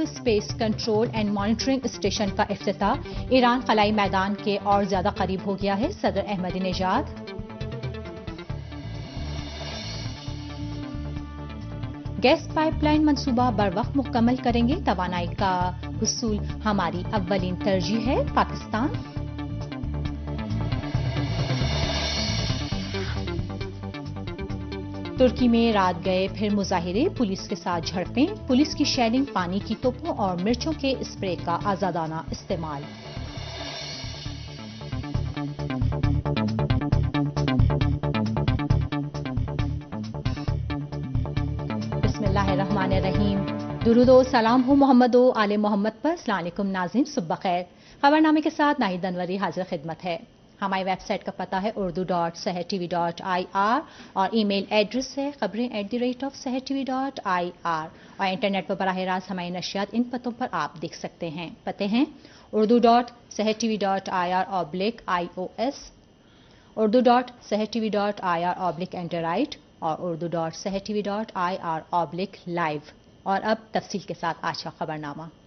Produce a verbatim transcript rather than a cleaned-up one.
Central space control and monitoring station کا افتتاح، ایران خلائی میدان کے اور زیادہ قریب ہو گیا ہے، صدر احمدی نژاد۔ گیس پائپ لائن منصوبہ بروقت مکمل کریں گے، توانائی کا حصول ہماری اولین ترجیح ہے، پاکستان۔ ترکی میں رات گئے پھر مظاہرے، پولیس کے ساتھ جھڑپیں، پولیس کی شیلنگ، پانی کی توپوں اور مرچوں کے اسپرے کا آزادانہ استعمال۔ بسم اللہ الرحمن الرحیم، درود و سلام ہو محمد و آل محمد پر۔ السلام علیکم ناظرین، صبح خیر۔ خبر نامے کے ساتھ ناہید انوری حاضر خدمت ہے۔ ہماری ویب سائٹ کا پتہ ہے Urdu dot Sahar T V dot I R اور ای میل ایڈریس ہے خبریں at the rate of Sahar T V dot I R, اور انٹرنیٹ پر براہ راست ہماری نشریات ان پتوں پر آپ دیکھ سکتے ہیں۔ پتے ہیں Urdu dot Sahar T V dot I R oblique I O S, Urdu dot Sahar T V dot I R oblique android, اور Urdu dot Sahar T V dot I R oblique live. اور اب تفصیل کے ساتھ آج کا خبر نامہ۔